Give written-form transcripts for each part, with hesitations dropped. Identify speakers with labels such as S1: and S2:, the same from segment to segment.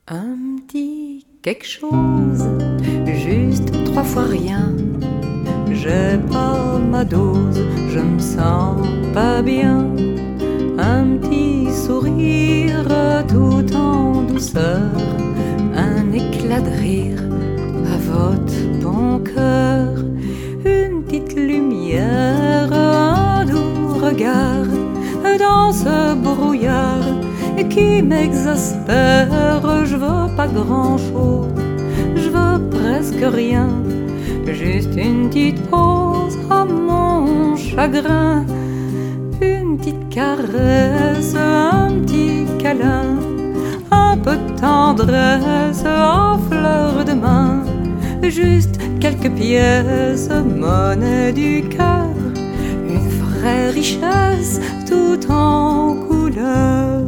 S1: Un petit quelque chose, juste 3 fois rien. J'ai pas ma dose, je me sens pas bien. Un petit sourire tout en douceur, un éclat de rire à votre bon cœur. Une petite lumière, un doux regard dans ce brouillard qui m'exaspère. Je veux pas grand-chose, je veux presque rien, juste une petite pause à mon chagrin. Une petite caresse, un petit câlin, un peu de tendresse en fleur de main. Juste quelques pièces, monnaie du cœur, une vraie richesse tout en couleur.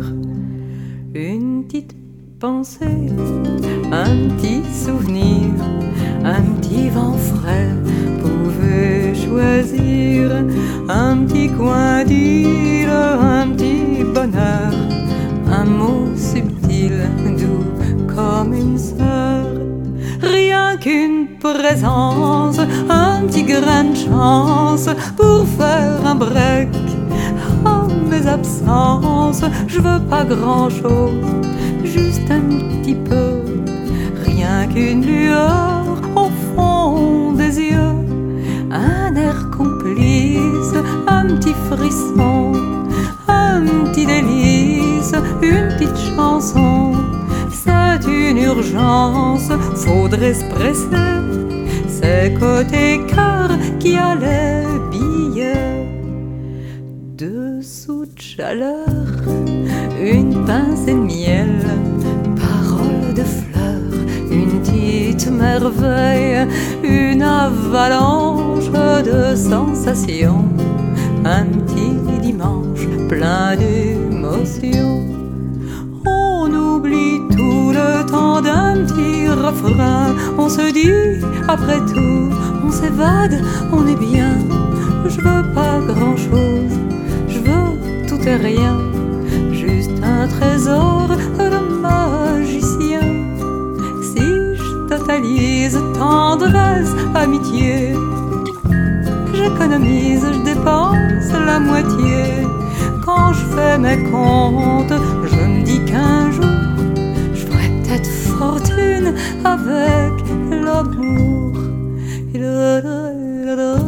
S1: Une petite pensée, un petit souvenir, un petit vent frais pouvait choisir. Un petit coin d'île, un petit bonheur, un mot subtil, doux comme une sœur. Rien qu'une présence, un petit grain de chance pour faire un break à mes absences. Je veux pas grand-chose, juste un petit peu, rien qu'une lueur au fond des yeux, un air complice, un petit frisson, un petit délice, une petite chanson. C'est une urgence, faudrait se presser, c'est côté cœur qui a les billets. Dessous de chaleur, une pincée de miel, parole de fleurs, une petite merveille, une avalanche de sensations, un petit dimanche plein d'émotions. On oublie tout le temps d'un petit refrain, on se dit après tout, on s'évade, on est bien. Je veux pas grand-chose, je veux tout et rien, juste un trésor de magicien. Si je totalise tendresse, amitié, j'économise, je dépense la moitié. Quand je fais mes comptes, je me dis qu'un jour je ferai peut-être fortune avec l'amour.